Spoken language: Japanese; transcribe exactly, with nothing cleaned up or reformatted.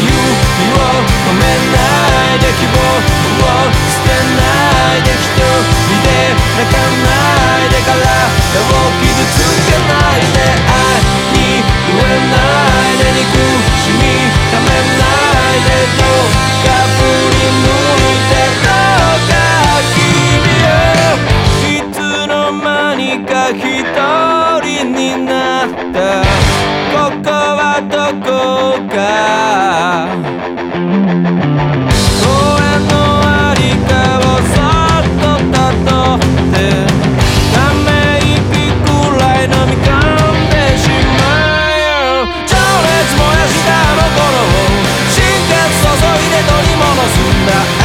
を止めないで希望を捨てないで一人で泣かないで体を傷つけないで愛に飢えないで憎しみためないでどうか振り向いてどうか君よいつの間にか一人になったここはどこか公園のありかをそっとたどってため息くらい飲み込んでしまう情熱燃やしたあの頃を心血注いで取り戻すんだ